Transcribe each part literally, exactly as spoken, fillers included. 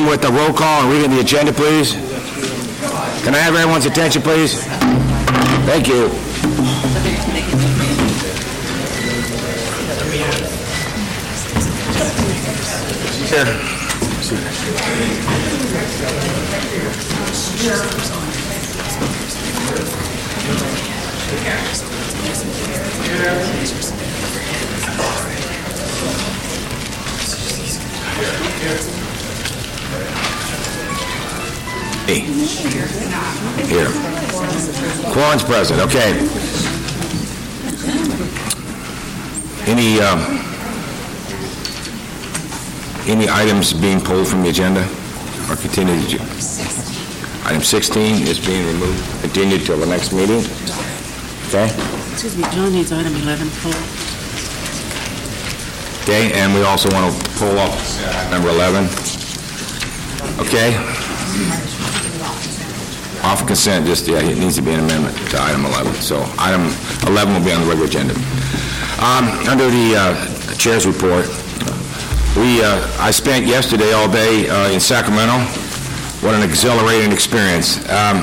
begin with the roll call and reading the agenda, please? Can I have everyone's attention, please? Thank you. Here. Hey. Here. Quorum's present. Okay. Any um, any items being pulled from the agenda or continued? Item sixteen is being removed, continued till the next meeting. Okay. Excuse me, John needs item eleven pulled. Okay, and we also want to pull up number eleven. Okay. Off consent, just, yeah, it needs to be an amendment to item eleven. So item eleven will be on the regular agenda. Um, under the uh, chair's report, we uh, I spent yesterday all day uh, in Sacramento. What an exhilarating experience. Um,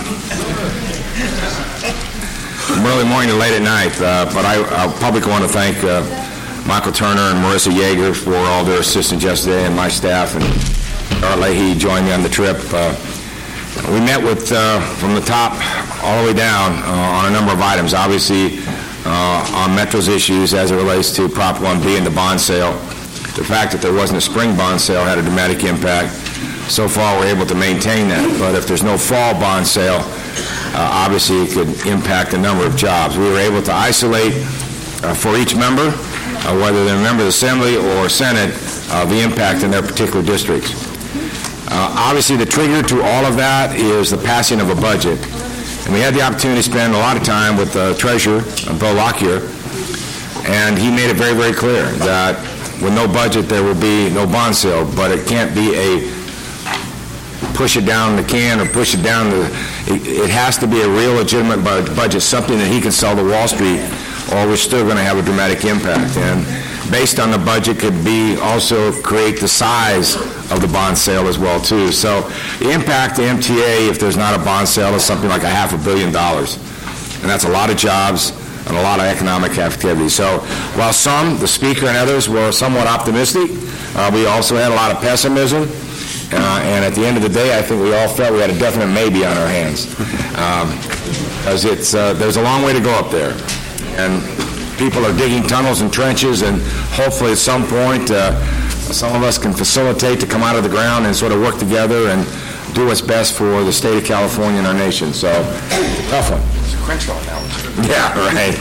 from early morning to late at night, uh, but I, I publicly want to thank uh, Michael Turner and Marissa Yeager for all their assistance yesterday, and my staff, and Art Leahy joined me on the trip. Uh, we met with, uh, from the top all the way down uh, on a number of items, obviously uh, on Metro's issues as it relates to Prop one B and the bond sale. The fact that there wasn't a spring bond sale had a dramatic impact. So far, we're able to maintain that, but if there's no fall bond sale, uh, obviously it could impact a number of jobs. We were able to isolate uh, for each member, uh, whether they're a member of the Assembly or Senate, uh, the impact in their particular districts. Uh, obviously, the trigger to all of that is the passing of a budget. And we had the opportunity to spend a lot of time with the Treasurer, uh, Bill Lockyer, and he made it very, very clear that with no budget, there will be no bond sale, but it can't be a push it down the can or push it down the, it, it has to be a real legitimate budget, something that he can sell to Wall Street, or we're still going to have a dramatic impact. And based on the budget could be also create the size of the bond sale as well too. So the impact to M T A if there's not a bond sale is something like a half a billion dollars. And that's a lot of jobs and a lot of economic activity. So while some, the Speaker and others, were somewhat optimistic, uh, we also had a lot of pessimism. Uh, and at the end of the day, I think we all felt we had a definite maybe on our hands. Because um, it's uh, there's a long way to go up there. And people are digging tunnels and trenches, and hopefully at some point uh, some of us can facilitate to come out of the ground and sort of work together and do what's best for the state of California and our nation. So, it's a tough one. It's a Crenshaw now. Yeah, right.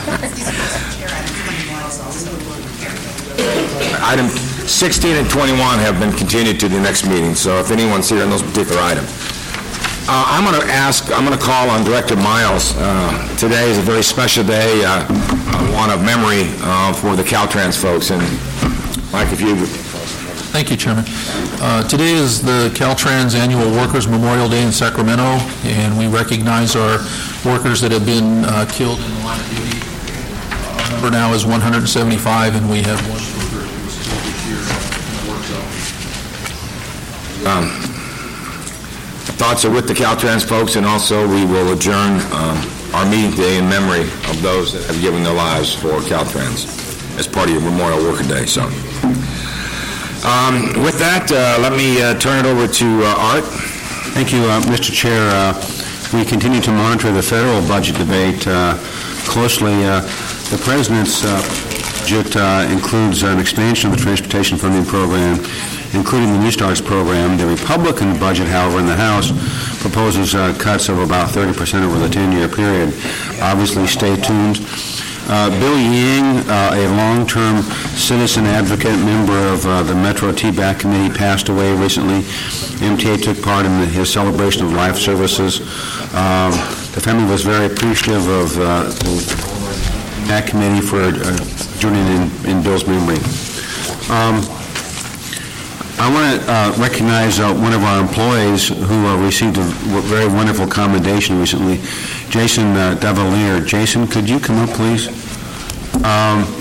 Item sixteen and twenty-one have been continued to the next meeting, so if anyone's here on those particular items. Uh, I'm going to ask, I'm going to call on Director Miles. Uh, today is a very special day, uh, one of memory uh, for the Caltrans folks. And Mike, if you... Thank you, Chairman. Uh, today is the Caltrans Annual Workers Memorial Day in Sacramento, and we recognize our workers that have been uh, killed in the line of duty. Our number now is one hundred seventy-five, and we have one worker who was killed this year in the work zone. Um, thoughts are with the Caltrans folks, and also we will adjourn um, our meeting today in memory of those that have given their lives for Caltrans as part of your Memorial Worker Day. So, um, with that, uh, let me uh, turn it over to uh, Art. Thank you, uh, Mister Chair. Uh, we continue to monitor the federal budget debate uh, closely. Uh, the President's uh, budget uh, includes an expansion of the transportation funding program, including the New Starts program. The Republican budget, however, in the House proposes uh, cuts of about thirty percent over the ten-year period. Obviously, stay tuned. Uh, Bill Yang, uh, a long-term citizen advocate, member of uh, the Metro T B A C Committee, passed away recently. M T A took part in the, his celebration of life services. Um, the family was very appreciative of uh, the that committee for uh, joining in, in Bill's memory. Um, I want to uh, recognize uh, one of our employees who uh, received a very wonderful commendation recently, Jason uh, Davalier. Jason, could you come up, please? Um,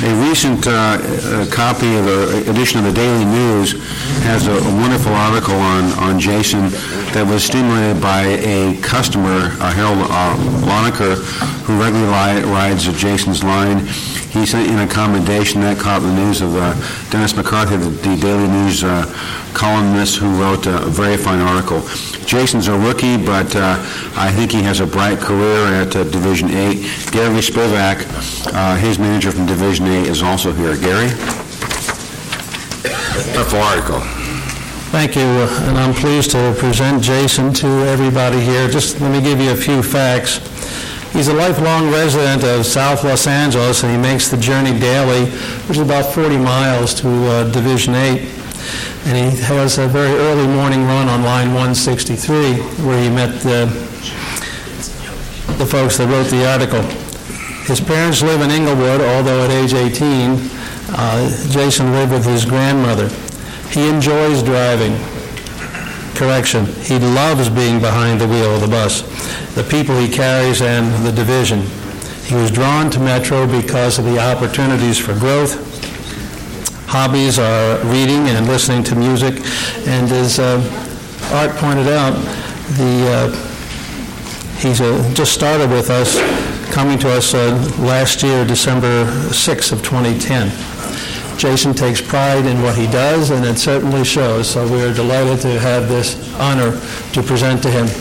A recent uh, uh, copy of the edition of the Daily News has a, a wonderful article on, on Jason that was stimulated by a customer, uh, Harold uh, Loneker, who regularly li- rides at Jason's line. He sent in a commendation that caught the news of uh, Dennis McCarthy, the, the Daily News uh, columnist, who wrote a very fine article. Jason's a rookie, but uh, I think he has a bright career at uh, Division eight. Gary Spivak, uh, his manager from Division eight, is also here. Gary? Wonderful article. Thank you, uh, and I'm pleased to present Jason to everybody here. Just let me give you a few facts. He's a lifelong resident of South Los Angeles, and he makes the journey daily, which is about forty miles to uh, Division eight. And he has a very early morning run on line one sixty-three, where he met the, the folks that wrote the article. His parents live in Inglewood, although at age eighteen, uh, Jason lived with his grandmother. He enjoys driving. Correction, he loves being behind the wheel of the bus, the people he carries, and the division. He was drawn to Metro because of the opportunities for growth. Hobbies are reading and listening to music, and as uh, Art pointed out, the uh, he's uh, just started with us, coming to us uh, last year, December sixth of twenty ten. Jason takes pride in what he does, and it certainly shows, so we are delighted to have this honor to present to him.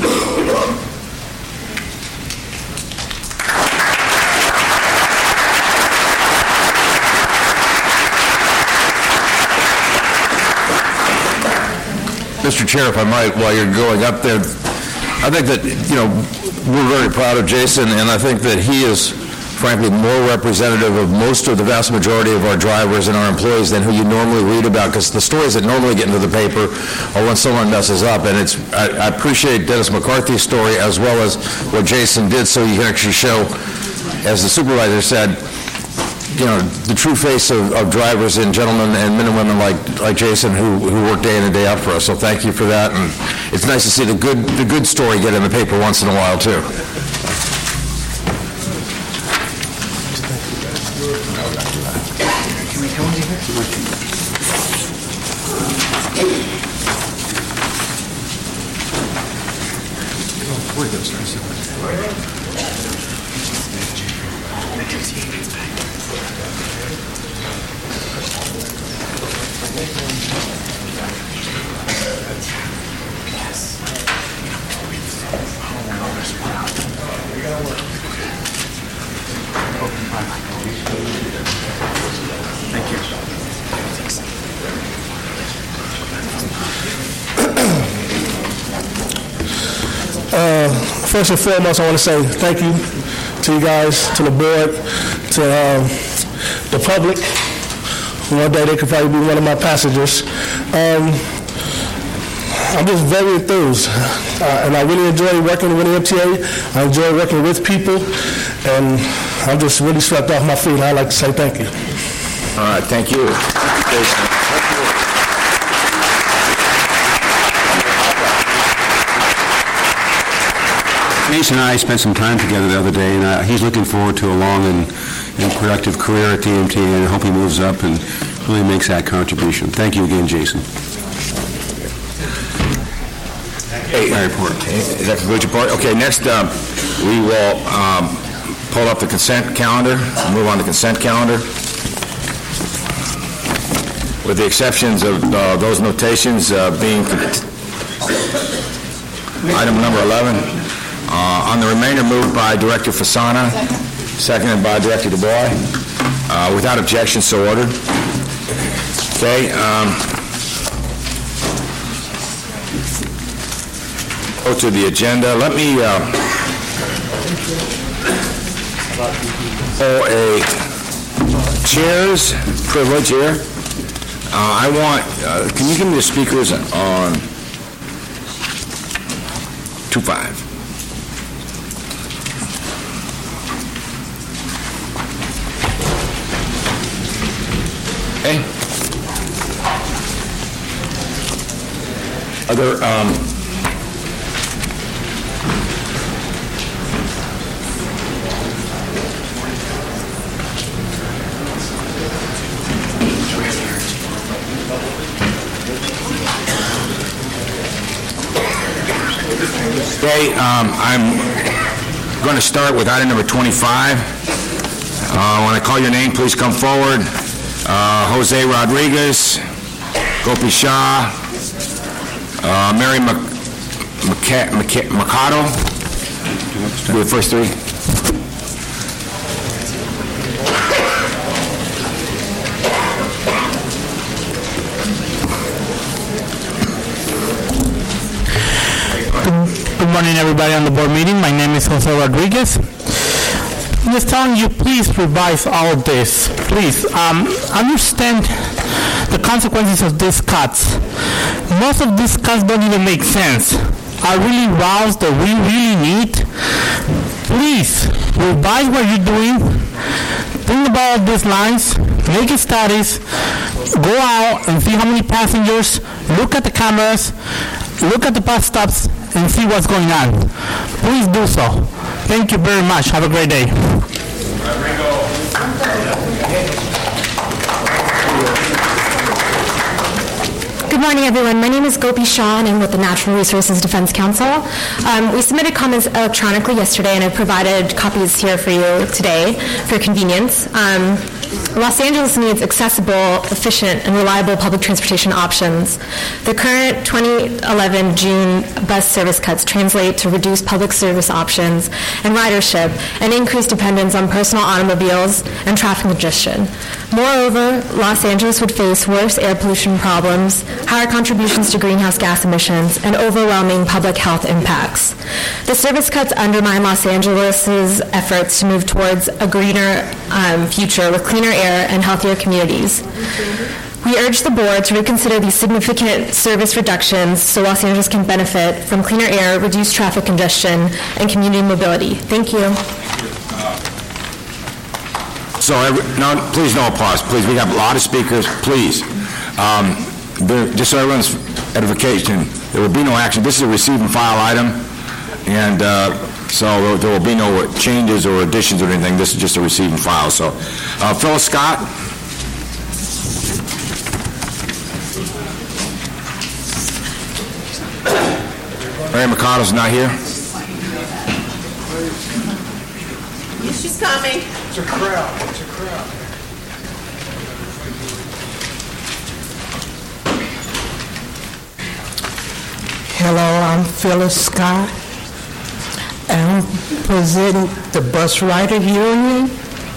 Mister Chair, if I might, while you're going up there, I think that, you know, we're very proud of Jason, and I think that he is, frankly, more representative of most of the vast majority of our drivers and our employees than who you normally read about, because the stories that normally get into the paper are when someone messes up. And it's I, I appreciate Dennis McCarthy's story as well as what Jason did, so you can actually show, as the supervisor said, you know, the true face of, of drivers and gentlemen and men and women like like Jason who, who work day in and day out for us. So thank you for that, and it's nice to see the good the good story get in the paper once in a while too. Uh, first and foremost, I want to say thank you to you guys, to the board, to um, the public. One day they could probably be one of my passengers. Um, I'm just very enthused, uh, and I really enjoy working with the M T A. I enjoy working with people, and I'm just really swept off my feet. I'd like to say thank you. All right, thank you. Jason and I spent some time together the other day, and uh, he's looking forward to a long and, and productive career at the M T A, and I hope he moves up and really makes that contribution. Thank you again, Jason. Hey, my report. Is that conclude your part? Okay, next um, we will um, pull up the consent calendar, move on to consent calendar. With the exceptions of uh, those notations uh, being item number eleven. Uh, on the remainder, moved by Director Fasana, seconded by Director Dubois. Uh, without objection, so ordered. Okay. Um, go to the agenda. Let me uh, pull a chair's privilege here. Uh, I want, uh, can you give me the speakers on two five? Okay. Other, um, Okay, um, I'm going to start with item number twenty-five. Uh, When I call your name, please come forward. Uh, Jose Rodriguez, Gopi Shah, uh, Mary Mac- Maca- Maca- Mercado. Do the first three. Good morning, everybody on the board meeting. My name is Jose Rodriguez. I'm just telling you, please revise all of this. Please, um, understand the consequences of these cuts. Most of these cuts don't even make sense. Are really routes that we really need? Please, revise what you're doing. Think about these lines. Make a studies. Go out and see how many passengers. Look at the cameras. Look at the bus stops and see what's going on. Please do so. Thank you very much. Have a great day. Good morning, everyone. My name is Gopi Shah, and I'm with the Natural Resources Defense Council. Um, we submitted comments electronically yesterday, and I've provided copies here for you today for convenience. Um, Los Angeles needs accessible, efficient, and reliable public transportation options. The current twenty eleven June bus service cuts translate to reduced public service options and ridership and increased dependence on personal automobiles and traffic congestion. Moreover, Los Angeles would face worse air pollution problems, higher contributions to greenhouse gas emissions, and overwhelming public health impacts. The service cuts undermine Los Angeles's efforts to move towards a greener um, future with cleaner air and healthier communities. We urge the board to reconsider these significant service reductions so Los Angeles can benefit from cleaner air, reduced traffic congestion, and community mobility. Thank you. So, every, no, please no applause. Please, we have a lot of speakers. Please. Um, there, just so everyone's edification, there will be no action. This is a receive and file item, and uh, so there will be no changes or additions or anything. This is just a receive and file. So, uh, Phyllis Scott. Mary Mercado's not here. Yes, she's coming. It's a crowd. It's a crowd. Hello, I'm Phyllis Scott. I'm presenting the Bus Rider Union.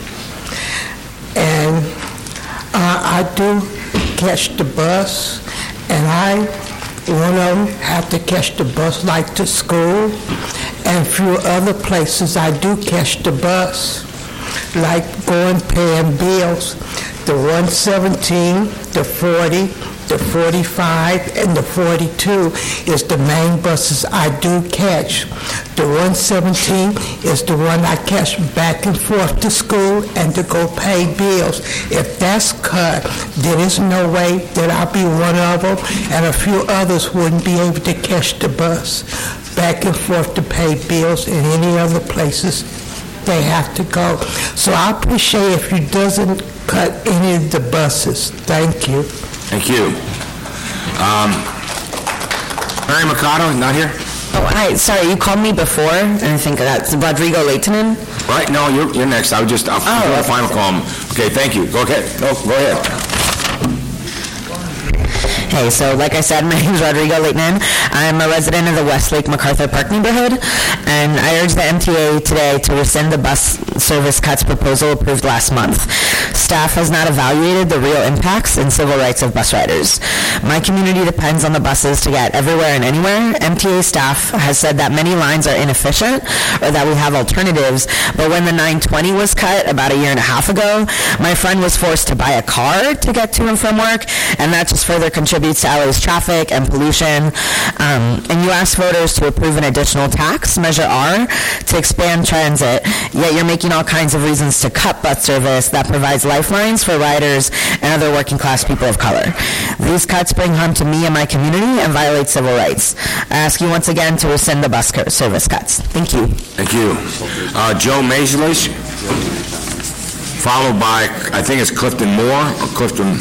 And uh, I do catch the bus, and I, one of them, have to catch the bus like to school. And a few other places I do catch the bus, like going paying bills. The one seventeen, the forty, the forty-five, and the forty-two is the main buses I do catch. The one seventeen is the one I catch back and forth to school and to go pay bills. If that's cut, then there's no way that I'll be one of them, and a few others wouldn't be able to catch the bus back and forth to pay bills in any other places they have to go. So I appreciate if you doesn't cut any of the buses. Thank you. Thank you. Um, Mary Mercado, not here? Oh, hi. Sorry, you called me before, and I think that's Rodrigo Leitonen. Right, no, you're, you're next. I would just, I'll oh, do okay. a final call. Okay, thank you. Go ahead. No, go ahead. Hey, so like I said, my name is Rodrigo Leitonen. I'm a resident of the Westlake MacArthur Park neighborhood, and I urge the M T A today to rescind the bus service cuts proposal approved last month. Staff has not evaluated the real impacts and civil rights of bus riders. My community depends on the buses to get everywhere and anywhere. M T A staff has said that many lines are inefficient or that we have alternatives, but when the nine twenty was cut about a year and a half ago, my friend was forced to buy a car to get to and from work, and that just further contributes to L A's traffic and pollution. Um, and you asked voters to approve an additional tax, Measure R, to expand transit, yet you're making all kinds of reasons to cut bus service that provides lifelines for riders and other working class people of color. These cuts bring harm to me and my community and violate civil rights. I ask you once again to rescind the bus service cuts. Thank you. Thank you. Uh, Joe Maislish, followed by, I think it's Clifton Moore, or Clifton...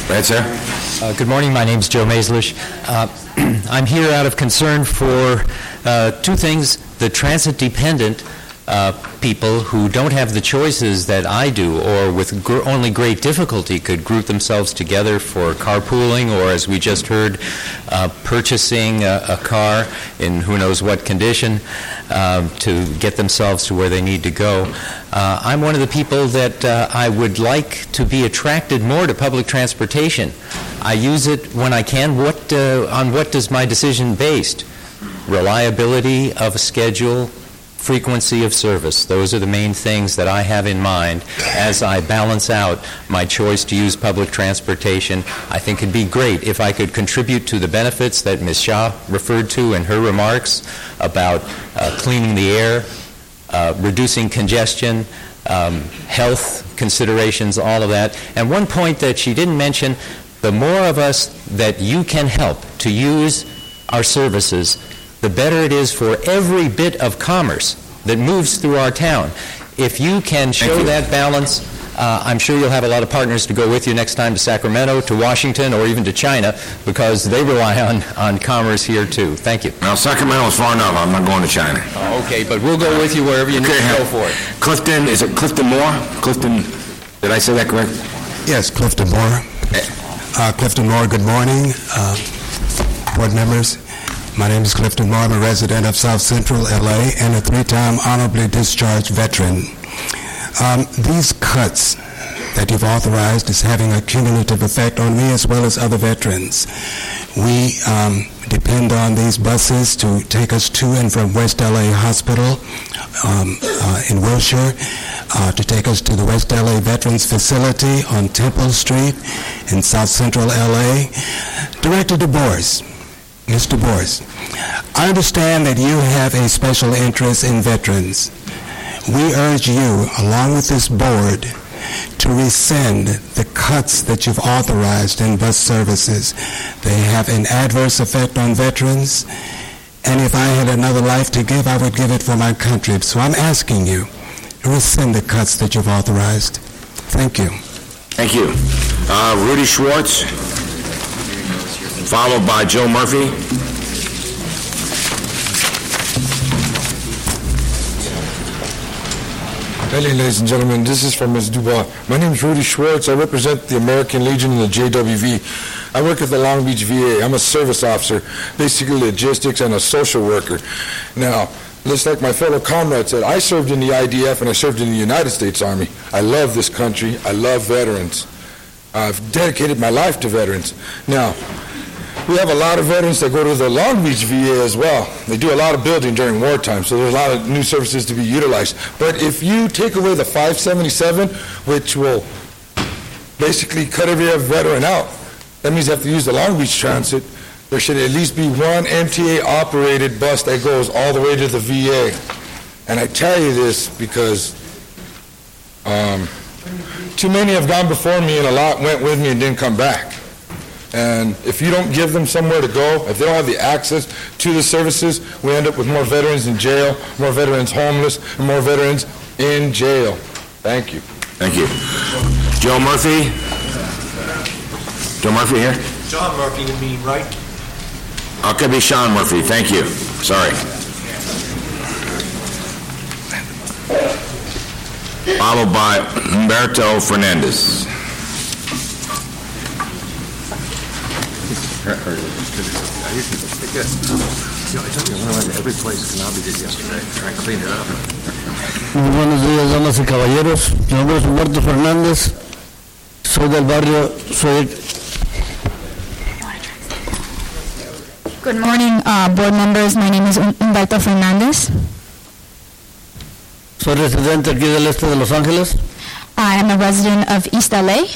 Go ahead, sir. Uh, good morning. My name's Joe Maislish. Uh, I'm here out of concern for uh, two things. The transit-dependent uh, people who don't have the choices that I do, or with gr- only great difficulty could group themselves together for carpooling, or as we just heard, uh, purchasing a, a car in who knows what condition uh, to get themselves to where they need to go. Uh, I'm one of the people that uh, I would like to be attracted more to public transportation. I use it when I can. What uh, on what does my decision based? Reliability of a schedule, frequency of service. Those are the main things that I have in mind as I balance out my choice to use public transportation. I think it'd be great if I could contribute to the benefits that Miz Shah referred to in her remarks about uh, cleaning the air, uh, reducing congestion, um, health considerations, all of that. And one point that she didn't mention, the more of us that you can help to use our services, the better it is for every bit of commerce that moves through our town. If you can show that balance, uh, I'm sure you'll have a lot of partners to go with you next time to Sacramento, to Washington, or even to China, because they rely on, on commerce here too. Thank you. Now, Sacramento is far enough. I'm not going to China. Oh, okay, but we'll go with you wherever you need to go for it. Clifton, is it Clifton Moore? Clifton, did I say that correct? Yes, Clifton Moore. Uh, Clifton Moore, good morning. Uh, board members. My name is Clifton Moore. I'm a resident of South Central L A and a three-time honorably discharged veteran. Um, these cuts that you've authorized is having a cumulative effect on me as well as other veterans. We um, depend on these buses to take us to and from West L A Hospital um, uh, in Wilshire, uh, to take us to the West L A Veterans Facility on Temple Street in South Central L A. Director DuBois, Mister Boyce, I understand that you have a special interest in veterans. We urge you, along with this board, to rescind the cuts that you've authorized in bus services. They have an adverse effect on veterans, and if I had another life to give, I would give it for my country. So I'm asking you to rescind the cuts that you've authorized. Thank you. Thank you. Uh, Rudy Schwartz, followed by Joe Murphy. Hello, ladies and gentlemen. This is from Miz Dubois. My name is Rudy Schwartz. I represent the American Legion and the J W V. I work at the Long Beach V A. I'm a service officer, basically logistics and a social worker. Now, just like my fellow comrade said, I served in the I D F and I served in the United States Army. I love this country. I love veterans. I've dedicated my life to veterans. Now, we have a lot of veterans that go to the Long Beach V A as well. They do a lot of building during wartime, so there's a lot of new services to be utilized. But if you take away the five seventy-seven, which will basically cut every veteran out, that means you have to use the Long Beach Transit. There should at least be one M T A-operated bus that goes all the way to the V A. And I tell you this because um, too many have gone before me and a lot went with me and didn't come back. And if you don't give them somewhere to go, if they don't have the access to the services, we end up with more veterans in jail, more veterans homeless, and more veterans in jail. Thank you. Thank you. Joe Murphy. Joe Murphy here? John Murphy, you mean, right? Oh, it could be Sean Murphy. Thank you. Sorry. Followed by Humberto Fernandez. Every place can now be did yesterday. Try and clean it up. Muy buenos días, damas y caballeros. Mi nombre es Humberto Fernández. Soy del barrio, soy... Good morning, uh, board members. My name is Humberto Fernandez. Soy residente aquí del este de Los Ángeles. I am a resident of East L A.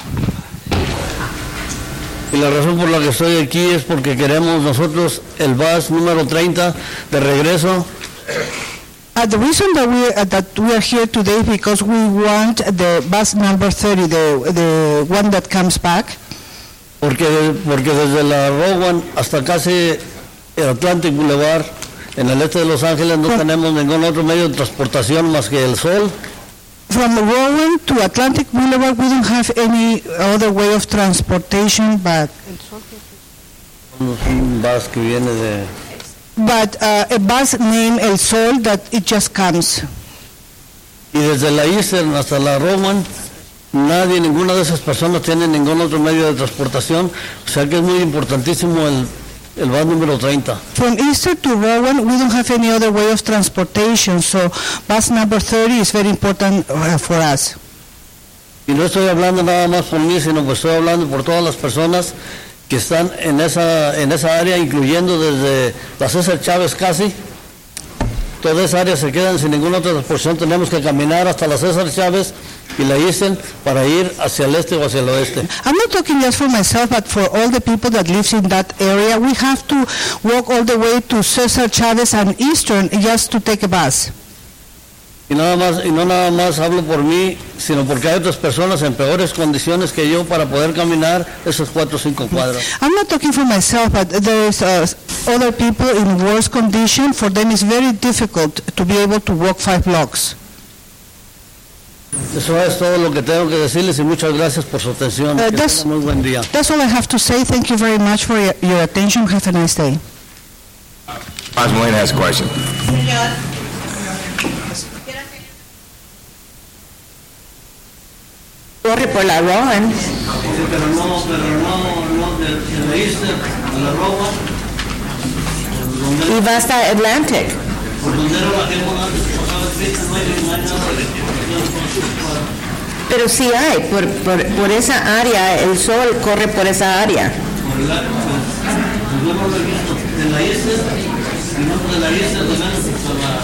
Y la razón por la que estoy aquí es porque queremos nosotros el bus número treinta de regreso. Uh, the reason that we uh, that we are here today is because we want the bus number thirty, the the one that comes back. Porque porque desde la Rowan hasta casi el Atlantic Boulevard en el este de Los Ángeles no tenemos ningún otro medio de transportación más que el sol. From Rowan to Atlantic Boulevard, we don't have any other way of transportation, but Un bus que viene de... but uh, a bus named El Sol that it just comes. Y desde la Eastern hasta la Rowan, nadie, ninguna de esas personas tiene ningún otro medio de transportación, o sea que es muy importantísimo el, el bus número treinta. From Easter to Rowan, we don't have any other way of transportation, so bus number thirty is very important uh, for us. Y no estoy hablando nada más por mí, sino que estoy hablando por todas las personas que están en esa, en esa área, incluyendo desde la César Chávez casi. Toda esa área se quedan sin ninguna otra transportación. Tenemos que caminar hasta la César Chávez y la Eastern para ir hacia el este o hacia el oeste. I'm not talking just for myself, but for all the people that lives in that area. We have to walk all the way to Cesar Chavez and Eastern just to take a bus. Y nada más, y no nada más hablo por mí, sino porque hay otras personas en peores condiciones que yo para poder caminar esos cuatro o cinco cuadras. I'm not talking for myself, but there's uh, other people in worse condition. For them, it's very difficult to be able to walk five blocks. Eso es todo lo que tengo que decirles y muchas gracias por su atención. Uh, Que that's, tengan muy buen día. that's all I have to say. Thank you very much for your, your attention. Have a nice day. Vice Molina has a question. Corre por la Rowan. Pero no, pero no, no, de, de la Eastern a la Rowan. Y va hasta Atlantic. Por donde era la que antes pasaba el no hay no hay nada de... Pero sí hay, por, por, por esa área, el sol corre por esa área. Por la, pues, luego lo he visto de la Eastern, y no de la Eastern, de menos por la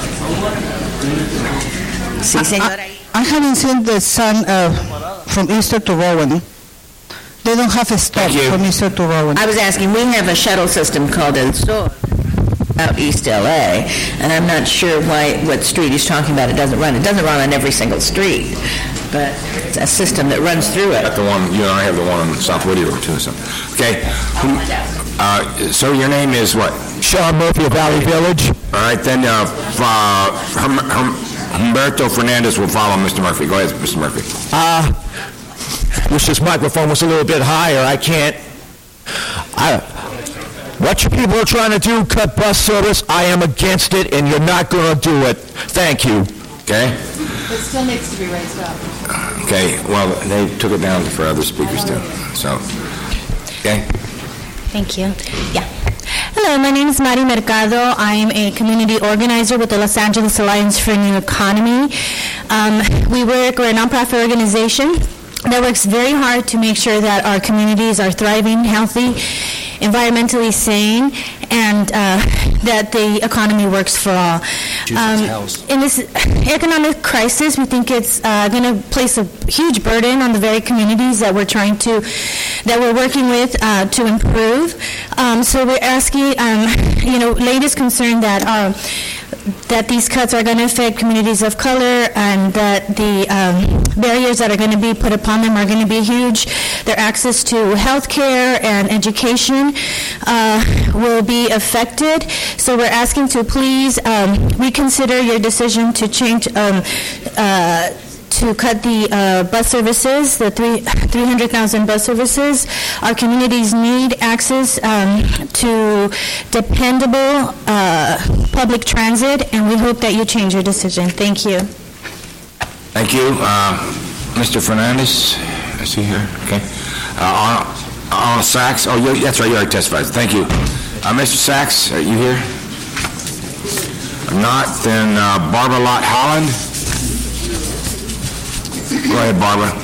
Rowan. Sí, señora. I, I haven't seen the sun uh, from Easter to Rowan. They don't have a stop from Easter to Rowan. I was asking, we have a shuttle system called El Sol out East L A, and I'm not sure why, what street he's talking about, it doesn't run. It doesn't run on every single street, but it's a system that runs through it. Got the one, you and I have the one on South Whittier too, so. Okay. Uh, so your name is what? Sean Murphy of Valley Village. All right, then uh, uh, Hum- Hum- Humberto Fernandez will follow Mister Murphy. Go ahead, Mister Murphy. Uh, wish this microphone was a little bit higher. I can't. I, what you people are trying to do, cut bus service, I am against it, and you're not going to do it. Thank you. Okay? It still needs to be raised up. Okay, well, they took it down for other speakers too, so, okay? Thank you. Yeah. Hello, my name is Mari Mercado. I'm a community organizer with the Los Angeles Alliance for a New Economy. Um, we work, we're a nonprofit organization that works very hard to make sure that our communities are thriving, healthy, environmentally sane, and uh, that the economy works for all. Um, in this economic crisis, we think it's uh, going to place a huge burden on the very communities that we're trying to, that we're working with uh, to improve. Um, so we're asking, um, you know, latest concern that uh, that these cuts are going to affect communities of color, and that the um, barriers that are going to be put upon them are going to be huge. Their access to health care and education uh, will be affected. So we're asking to please um, reconsider your decision to change, um, uh, to cut the uh, bus services, the three, 300,000 bus services. Our communities need access um, to dependable uh, public transit, and we hope that you change your decision. Thank you. Thank you. Uh, Mister Fernandez, I see here, okay. Uh, Arnold, Arnold Sachs, oh, you, that's right, you already testified. Thank you. Uh, Mister Sachs, are you here? If not, then uh, Barbara Lott Holland. Go ahead, Barbara.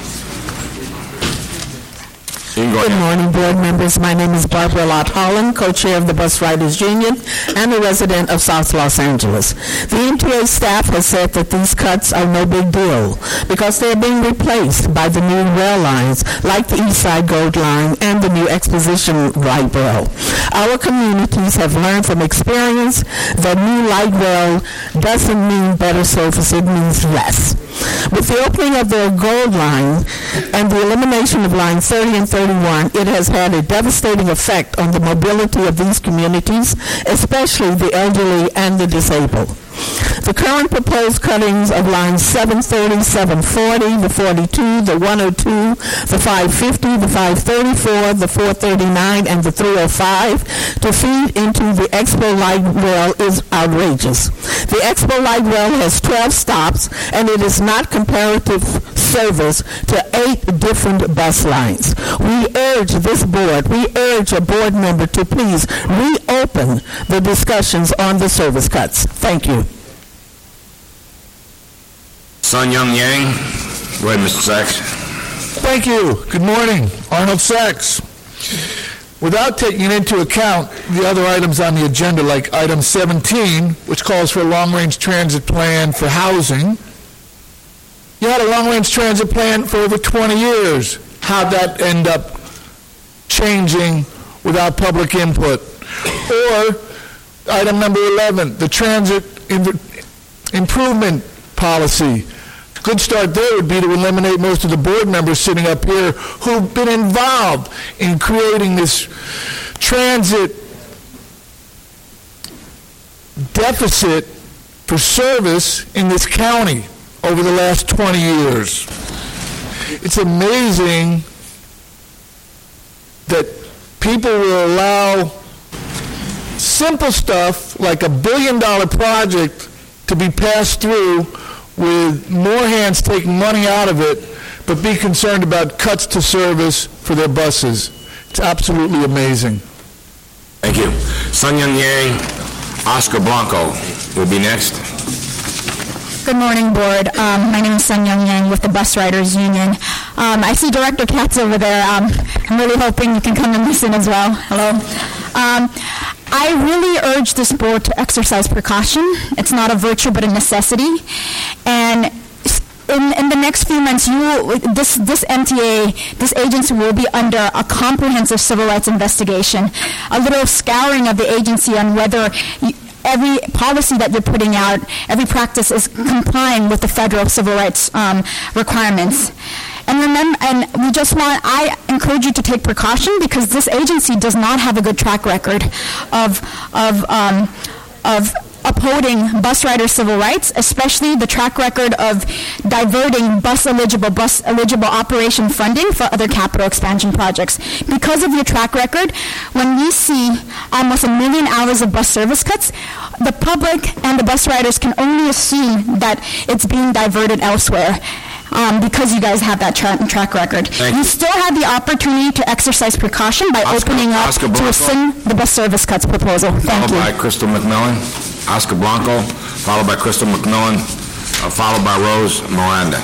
You can go Good ahead. morning, board members. My name is Barbara Lott Holland, co-chair of the Bus Riders Union and a resident of South Los Angeles. The M T A staff has said that these cuts are no big deal because they are being replaced by the new rail lines like the East Side Gold Line and the new Exposition Light Rail. Our communities have learned from experience that new light rail doesn't mean better service, it means less. With the opening of the Gold Line and the elimination of Line thirty and thirty-one, it has had a devastating effect on the mobility of these communities, especially the elderly and the disabled. The current proposed cuttings of lines seven thirty, seven forty, the forty-two, the one oh two, the five fifty, the five thirty-four, the four thirty-nine, and the three oh five to feed into the Expo Light Rail is outrageous. The Expo Light Rail has twelve stops, and it is not comparative service to eight different bus lines. We urge this board, we urge a board member to please reopen the discussions on the service cuts. Thank you. Sun Young Yang. Go ahead, Mister Sachs. Thank you. Good morning. Arnold Sachs. Without taking into account the other items on the agenda, like item seventeen, which calls for a long-range transit plan for housing, you had a long-range transit plan for over twenty years. How'd that end up changing without public input? Or item number eleven, the transit improvement policy. A good start there would be to eliminate most of the board members sitting up here who've been involved in creating this transit deficit for service in this county over the last twenty years. It's amazing that people will allow simple stuff like a billion dollar project to be passed through with more hands taking money out of it, but be concerned about cuts to service for their buses. It's absolutely amazing. Thank you. Sun Young Yang, Oscar Blanco will be next. Good morning, Board. Um, my name is Sun Young Yang with the Bus Riders Union. Um, I see Director Katz over there. Um, I'm really hoping you can come and listen as well. Hello. Um, I really urge this board to exercise precaution. It's not a virtue but a necessity. And in, in the next few months, you this this M T A, this agency will be under a comprehensive civil rights investigation, a little scouring of the agency on whether you, every policy that you're putting out, every practice is complying with the federal civil rights um, requirements. And remember, and we just want, I encourage you to take precaution because this agency does not have a good track record of, of, um, of upholding bus rider civil rights, especially the track record of diverting bus eligible, bus eligible operation funding for other capital expansion projects. Because of your track record, when we see almost a million hours of bus service cuts, the public and the bus riders can only assume that it's being diverted elsewhere. Um, because you guys have that tra- track record. Thank you you. still have the opportunity to exercise precaution by Oscar- opening up Oscar to Blanco. rescind the bus service cuts proposal. Thank Followed you. by Crystal McMillan, Oscar Blanco, followed by Crystal McMillan, uh, followed by Rose Miranda.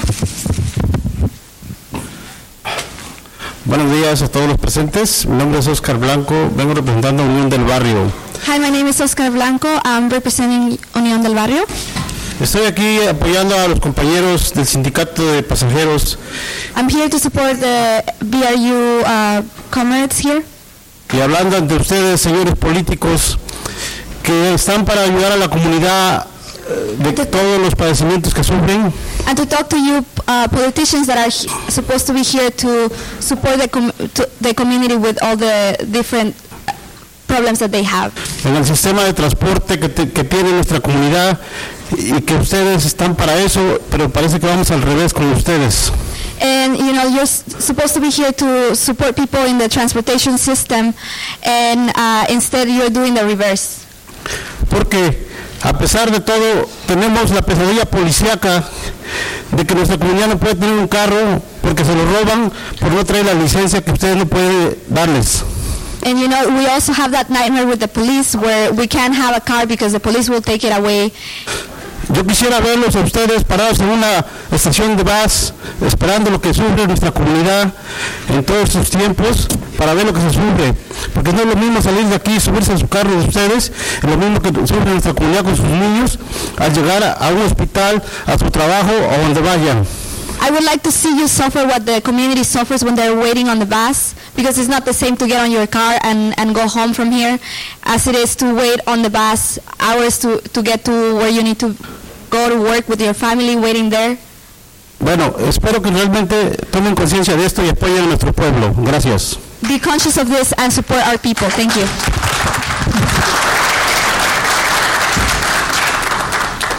Buenos días a todos los presentes. Mi nombre es Oscar Blanco. Vengo representando a Unión del Barrio. Hi, my name is Oscar Blanco. I'm representing Unión del Barrio. Estoy aquí apoyando a los compañeros del sindicato de pasajeros I'm here to support the B R U uh, comrades here. y hablando ante ustedes, señores políticos, que están para ayudar a la comunidad eh, de todos los padecimientos que sufren. And to talk to you uh, politicians that are he- supposed to be here to support the, com- to the community with all the different problems that they have. En el sistema de transporte que, te- que tiene nuestra comunidad y que ustedes están para eso, pero parece que vamos al revés con ustedes. And you know, you're s- supposed to be here to support people in the transportation system, and uh, instead you're doing the reverse. Porque a pesar de todo tenemos la pesadilla policíaca de que nuestra comunidad no puede tener un carro porque se lo roban por no traer la licencia que ustedes no pueden darles. And you know, we also have that nightmare with the police where we can't have a car because the police will take it away. Yo quisiera verlos a ustedes parados en una estación de bus, esperando lo que sufre nuestra comunidad en todos estos tiempos, para ver lo que se sufre. Porque no es lo mismo salir de aquí y subirse a su carro de ustedes, es lo mismo que sufre nuestra comunidad con sus niños al llegar a, a un hospital, a su trabajo o donde vayan. I would like to see you suffer what the community suffers when they're waiting on the bus, because it's not the same to get on your car and, and go home from here as it is to wait on the bus hours to, to get to where you need to go to work with your family waiting there. Bueno, espero que realmente tomen conciencia de esto y apoyen a nuestro pueblo. Gracias. Be conscious of this and support our people. Thank you.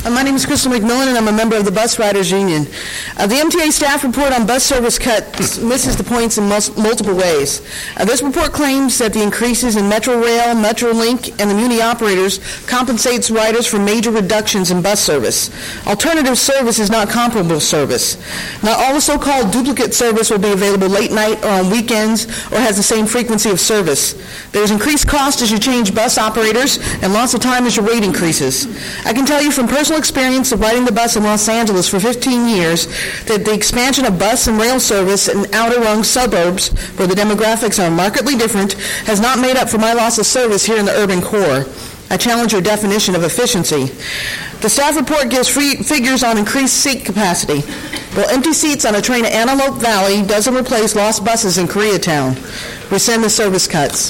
Uh, My name is Crystal McMillan, and I'm a member of the Bus Riders Union. Uh, The M T A staff report on bus service cuts misses the points in mus- multiple ways. Uh, This report claims that the increases in Metro Rail, MetroLink, and the Muni operators compensates riders for major reductions in bus service. Alternative service is not comparable service. Not all the so-called duplicate service will be available late night or on weekends or has the same frequency of service. There's increased cost as you change bus operators and lots of time as your rate increases. I can tell you from personal experience of riding the bus in Los Angeles for fifteen years that the expansion of bus and rail service in outer rung suburbs, where the demographics are markedly different, has not made up for my loss of service here in the urban core. I challenge your definition of efficiency. The staff report gives free figures on increased seat capacity. Well, empty seats on a train at Antelope Valley doesn't replace lost buses in Koreatown. Rescind the service cuts.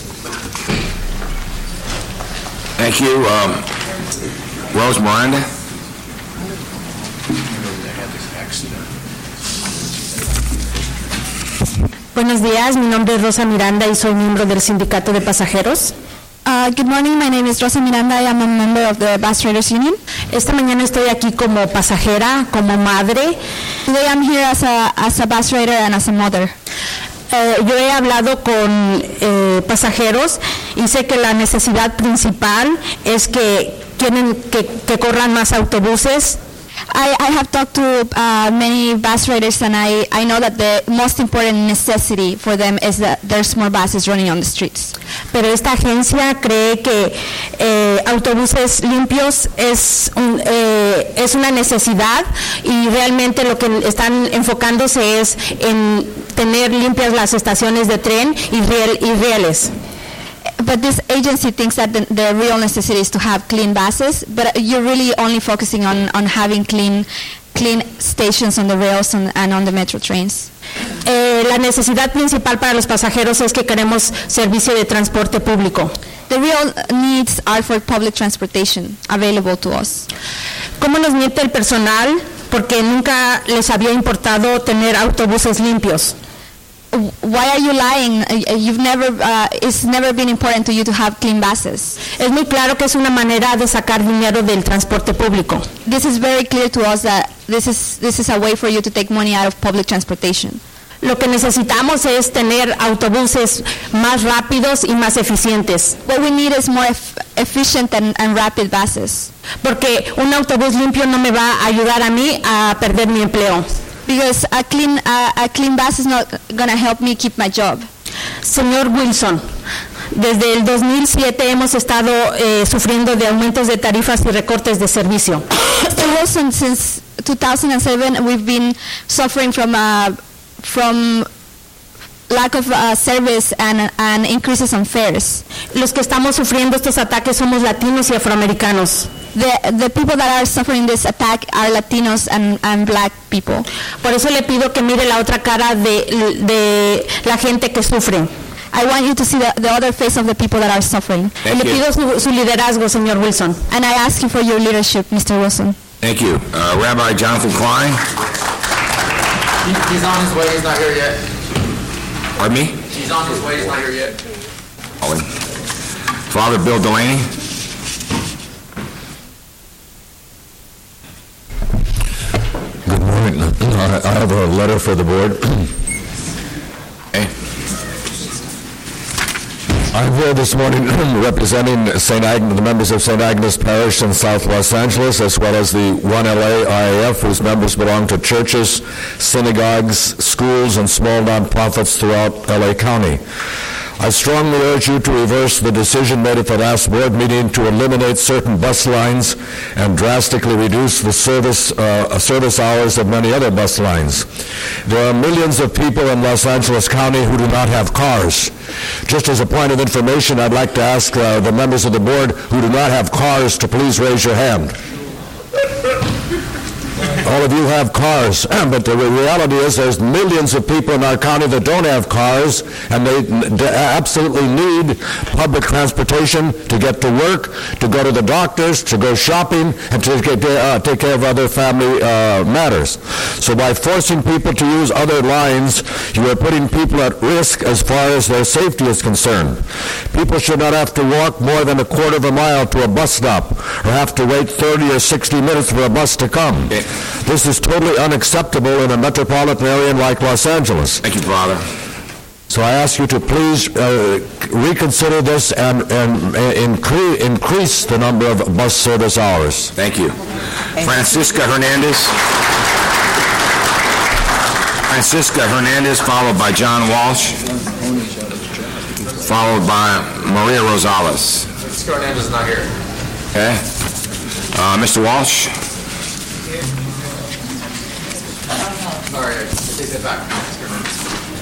Thank you. Um, Rose Miranda? Buenos días, mi nombre es Rosa Miranda y soy miembro del Sindicato de Pasajeros. Uh, good morning, my name is Rosa Miranda. I am a member of the Bus Riders Union. Esta mañana estoy aquí como pasajera, como madre. Today I'm here as a, as a bus rider and as a mother. Eh, yo he hablado con eh, pasajeros y sé que la necesidad principal es que quieren que, que corran más autobuses. I, I have talked to uh, many bus riders, and I, I know that the most important necessity for them is that there's more buses running on the streets. Pero esta agencia cree que eh, autobuses limpios es, un, eh, es una necesidad y realmente lo que están enfocándose es en tener limpias las estaciones de tren y, riel, y rieles. But this agency thinks that the, the real necessity is to have clean buses, but you're really only focusing on, on having clean clean stations on the rails and, and on the metro trains. Eh, la necesidad principal para los pasajeros es que queremos servicio de transporte público. The real needs are for public transportation available to us. ¿Cómo nos miente el personal? Porque nunca les había importado tener autobuses limpios. Why are you lying? You've never, uh, it's never been important to you to have clean buses. Es muy claro que es una manera de sacar dinero del transporte público. This is very clear to us that this is this is a way for you to take money out of public transportation. Lo que necesitamos es tener autobuses más rápidos y más eficientes. What we need is more eff efficient and, and rapid buses. Porque un autobús limpio no me va a ayudar a mí a perder mi empleo. Because a clean, uh, a clean bus is not going to help me keep my job. Señor Wilson, desde el dos mil siete hemos estado eh, sufriendo de aumentos de tarifas y recortes de servicio. Mister Wilson, since two thousand seven, we've been suffering from uh, from lack of uh, service and, and increases on fares. Los que estamos sufriendo estos ataques somos latinos y afroamericanos. The, the people that are suffering this attack are Latinos and, and black people. Por eso le pido que mire la otra cara de, de la gente que sufre. I want you to see the, the other face of the people that are suffering. Y le pido su, su liderazgo, señor Wilson. And I ask you for your leadership, Mister Wilson. Thank you. Uh, Rabbi Jonathan Klein. He, he's on his way. He's not here yet. Pardon me? He's on his way. He's not here yet. Father Bill Delaney. Good morning. I have a letter for the board. Hey. I'm here this morning representing Saint Agnes, the members of Saint Agnes Parish in South Los Angeles, as well as the one L A I A F, whose members belong to churches, synagogues, schools, and small nonprofits throughout L A County. I strongly urge you to reverse the decision made at the last board meeting to eliminate certain bus lines and drastically reduce the service uh, service hours of many other bus lines. There are millions of people in Los Angeles County who do not have cars. Just as a point of information, I'd like to ask uh, the members of the board who do not have cars to please raise your hand. all of you have cars, but the reality is there's millions of people in our county that don't have cars, and they n- d- absolutely need public transportation to get to work, to go to the doctors, to go shopping, and to get, uh, take care of other family uh, matters. So by forcing people to use other lines, you are putting people at risk as far as their safety is concerned. People should not have to walk more than a quarter of a mile to a bus stop, or have to wait thirty or sixty minutes for a bus to come. Okay. This is totally unacceptable in a metropolitan area like Los Angeles. Thank you, Father. So I ask you to please uh, reconsider this and, and uh, incre- increase the number of bus service hours. Thank you. Francisca Hernandez. Francisca Hernandez, followed by John Walsh, followed by Maria Rosales. Francisco Hernandez is not here. Okay. Uh, Mister Walsh. Sorry, I take that back. Francisco Hernandez.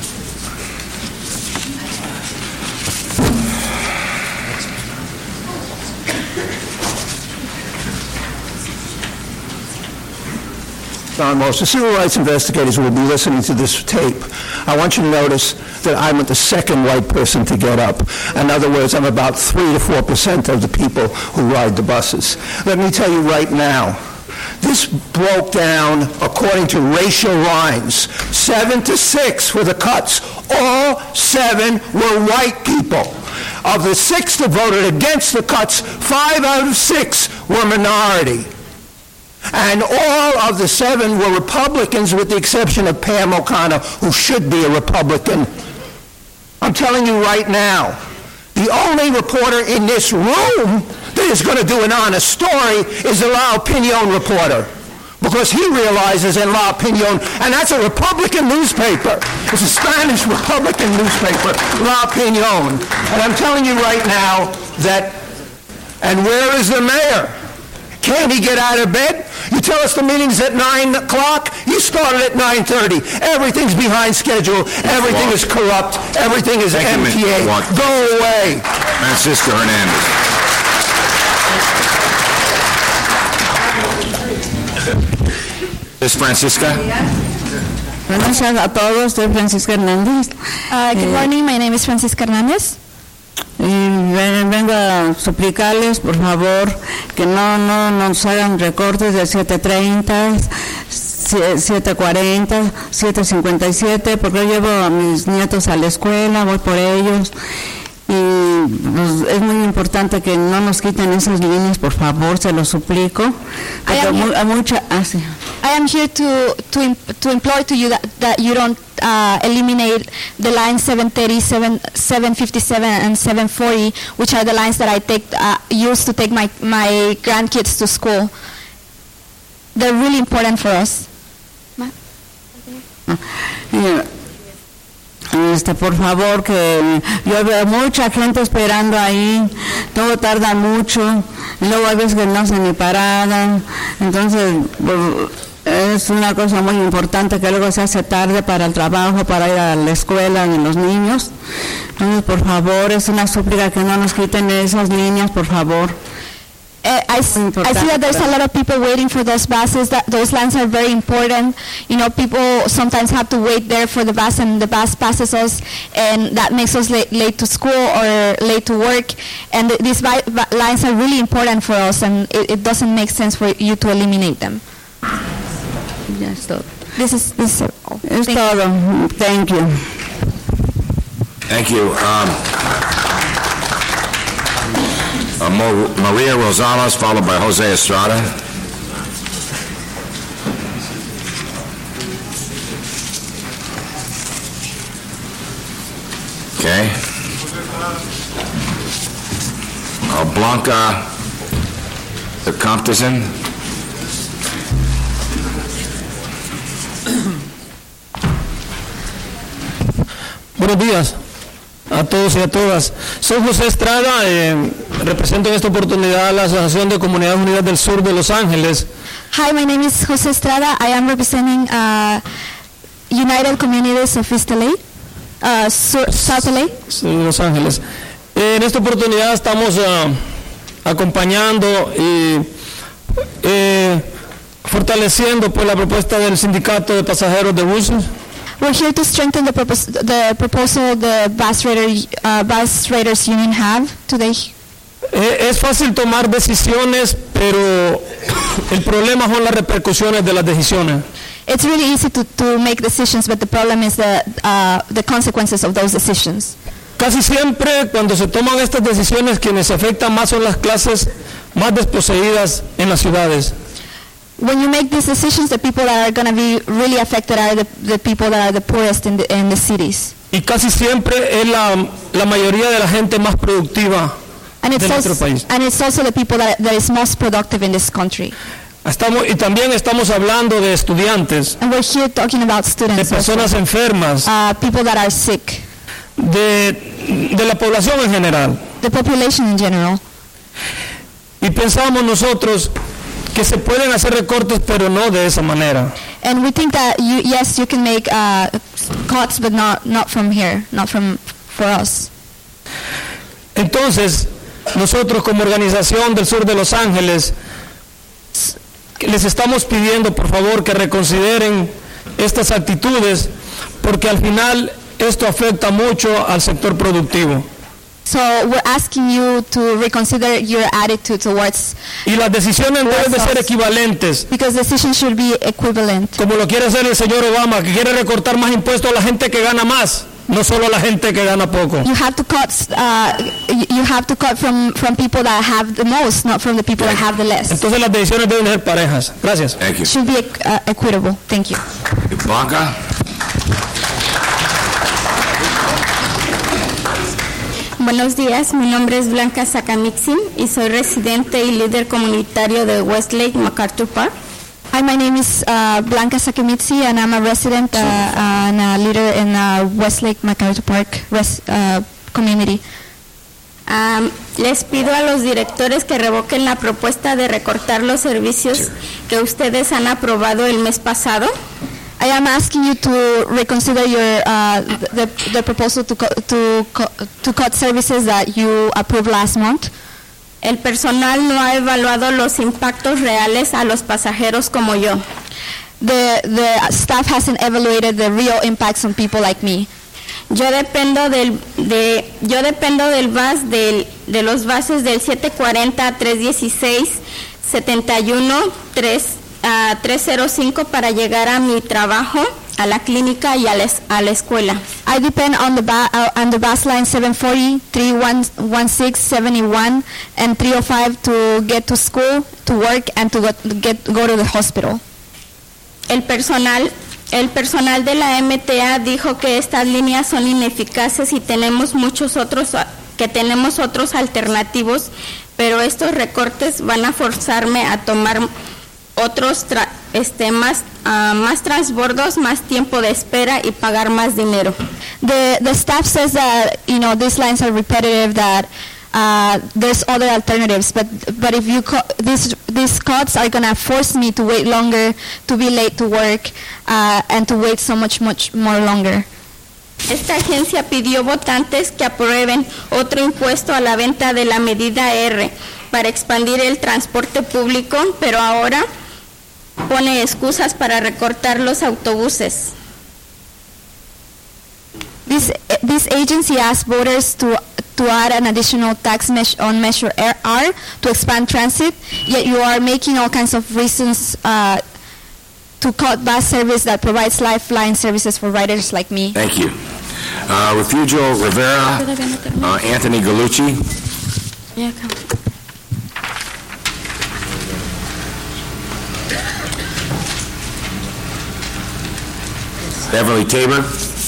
Don Walsh, the civil rights investigators will be listening to this tape. I want you to notice that I'm the second white person to get up. In other words, I'm about three to four percent of the people who ride the buses. Let me tell you right now, this broke down according to racial lines. Seven to six were the cuts. All seven were white people. Of the six that voted against the cuts, five out of six were minority. And all of the seven were Republicans with the exception of Pam O'Connor, who should be a Republican. I'm telling you right now, the only reporter in this room that is going to do an honest story is the La Opinion reporter, because he realizes in La Opinion, and that's a Republican newspaper, it's a Spanish Republican newspaper, La Opinion. And I'm telling you right now that, and where is the mayor? Can't he get out of bed? You tell us the meeting's at nine o'clock, you started at nine thirty. Everything's behind schedule, everything is corrupt, everything is M T A. Go away. Francisca Hernandez. ¿Es Francisca? Buenos días a todos, soy Francisca Hernández. Uh, good morning, my name is Francisca Hernández. Y ven- vengo a suplicarles, por favor, que no, no nos hagan recortes de siete treinta, siete cuarenta, siete cincuenta y siete, porque yo llevo a mis nietos a la escuela, voy por ellos. Y pues, es muy importante que no nos quiten esas líneas, por favor, se lo suplico. Porque mu- a mucha, ah, sí. I am here to to im- to implore to you that, that you don't uh, eliminate the lines seven thirty, seven fifty-seven, and seven forty, which are the lines that I take uh, use to take my my grandkids to school. They're really important for us. Y, Este, por favor, que yo veo mucha gente esperando ahí, todo tarda mucho, y luego a veces que no hacen ni parada, entonces pues, es una cosa muy importante que luego se hace tarde para el trabajo, para ir a la escuela de los niños. Entonces, por favor, es una súplica que no nos quiten esas líneas, por favor. Uh, I, s- I see that there's a lot of people waiting for those buses. That those lines are very important. You know, people sometimes have to wait there for the bus, and the bus passes us, and that makes us late, late to school or late to work. And th- these bi- bi- lines are really important for us, and it, it doesn't make sense for you to eliminate them. Ya es todo. This is this is all. Es Thank todo. Thank you. Thank you. Um, uh, Mo- Maria Rosales, followed by Jose Estrada. Okay. Uh, Blanca de Comptison. Buenos días a todos y a todas. Soy José Estrada, eh, represento en esta oportunidad a la Asociación de Comunidades Unidas del Sur de Los Ángeles. Hi, my name is Jose Estrada. I am representing uh, United Communities of East L A, uh, Sur- South L A. Sí, de Los Ángeles. Eh, en esta oportunidad estamos ah, acompañando y eh, fortaleciendo pues la propuesta del sindicato de pasajeros de buses. We're here to strengthen the, propos- the proposal the bus, rider, uh, bus Riders Union have today. Eh, es fácil tomar decisiones, pero el problema son las repercusiones de las decisiones. It's really easy to, to make decisions, but the problem is the, uh, the consequences of those decisions. Casi siempre cuando se toman estas decisiones, quienes se afectan más son las clases más desposeídas en las ciudades. When you make these decisions, the people that are going to be really affected are the, the people that are the poorest in the, in the cities. Y casi siempre es la, la mayoría de la gente más productiva And it's, de nuestro also, país. and it's also the people that, that is most productive in this country. Estamos, y también estamos hablando de estudiantes, And we're here talking about de students, personas also. enfermas, uh, people that are sick, de, de la población en general. the population in general. Y pensamos nosotros que se pueden hacer recortes, pero no de esa manera. And we think that, you, yes, you can make uh, cuts, but not, not from here, not from for us. Entonces, nosotros como organización del sur de Los Ángeles, les estamos pidiendo por favor que reconsideren estas actitudes, porque al final esto afecta mucho al sector productivo. So we're asking you to reconsider your attitude towards, Y las decisiones deben de ser equivalentes, because decisions should be equivalent. como lo quiere hacer el señor Obama, que quiere recortar más impuestos a la gente que gana más, no solo a la gente que gana poco. You have to cut. Uh, you you have to cut from from people that have the most, not from the people that have the less. Entonces las decisiones deben ser parejas. Gracias. Thank you. Should be uh, equitable. Thank you. Blanca? Buenos días, mi nombre es Blanca Sakamixin y soy residente y líder comunitario de Westlake MacArthur Park. Hi, my name is uh, Blanca Sakimitsi, and I'm a resident uh, and a leader in uh, Westlake MacArthur Park res, uh, community. Um, les pido a los directores que revoquen la propuesta de recortar los servicios que ustedes han aprobado el mes pasado. I am asking you to reconsider your uh, the, the proposal to, co to, co to cut services that you approved last month. El personal no ha evaluado los impactos reales a los pasajeros como yo. The, the staff hasn't evaluated the real impacts on people like me. Yo dependo del de yo dependo del bus del de los buses del siete cuarenta, tres dieciséis, setenta y uno, tres a tres cero cinco para llegar a mi trabajo, a la clínica y a la, a la escuela. I depend on the ba uh, on the bus line seven forty, three sixteen, seventy-one, and three oh five to get to school, to work, and to go, get go to the hospital. El personal el personal de la M T A dijo que estas líneas son ineficaces y tenemos muchos otros que tenemos otros alternativos, pero estos recortes van a forzarme a tomar otros tra este más uh, más transbordos, más tiempo de espera y pagar más dinero. The the staff says that, you know, these lines are repetitive, that uh, there's other alternatives, but but if you co these these cuts are gonna force me to wait longer, to be late to work, uh, and to wait so much much more longer. Esta agencia pidió votantes que aprueben otro impuesto a la venta de la medida R para expandir el transporte público, pero ahora pone excusas para recortar los autobuses. This this agency asked voters to to add an additional tax mesh on Measure R to expand transit, yet you are making all kinds of reasons uh, to cut bus service that provides lifeline services for riders like me. Thank you. Uh, Refugio Rivera, uh, Anthony Gallucci. Yeah, come. Beverly Tabor.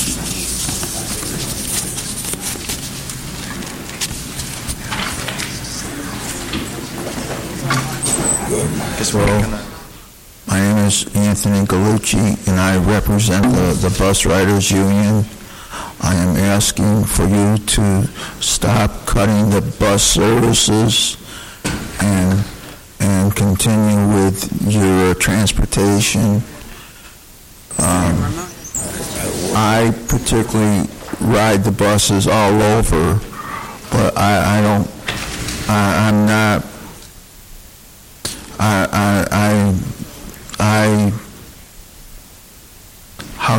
Hello. My name is Anthony Gallucci, and I represent the, the Bus Riders Union. I am asking for you to stop cutting the bus services and and continue with your transportation. Um, I particularly ride the buses all over, but I, I don't, I, I'm not, I, I, I,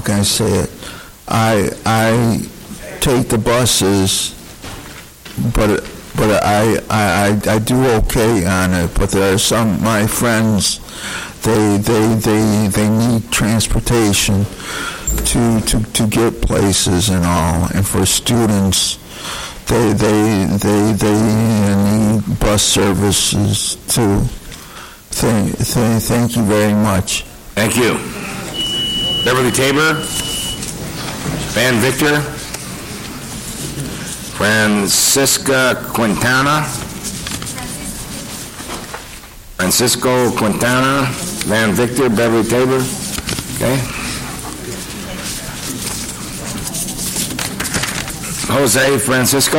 can I say it? I I take the buses, but but I I I, I do okay on it. But there are some my friends, they they they they need transportation to to to get places and all, and for students. They, they, they, they need bus services too. Thank, thank, thank you very much. Thank you. Beverly Tabor, Van Victor, Francisca Quintana, Francisco Quintana, Van Victor, Beverly Tabor. Okay. Jose Francisco.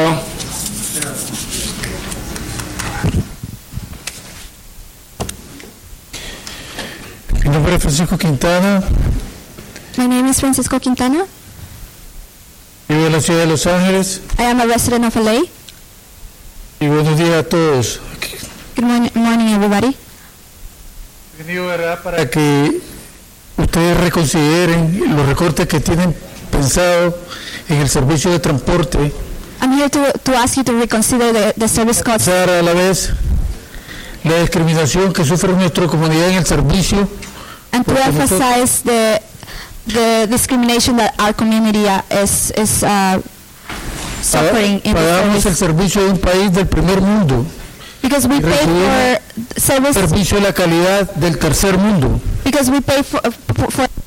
Mi nombre es Francisco Quintana. My name is Francisco Quintana. Vivo en la ciudad de Los Ángeles. I am a resident of L A. Y buenos días a todos. Good morning, morning everybody. He venido, ¿verdad?, para que ustedes reconsideren los recortes que tienen pensado en el servicio de transporte. I'm here to, to ask you to reconsider the, the service cuts. A la vez la discriminación que sufre nuestra comunidad en el servicio. And to emphasize the the discrimination that our community uh, is is uh, suffering in the Pagamos el servicio de un país del primer mundo. Because we pay for service. Servicio de la calidad del tercer mundo. Because we pay for for, for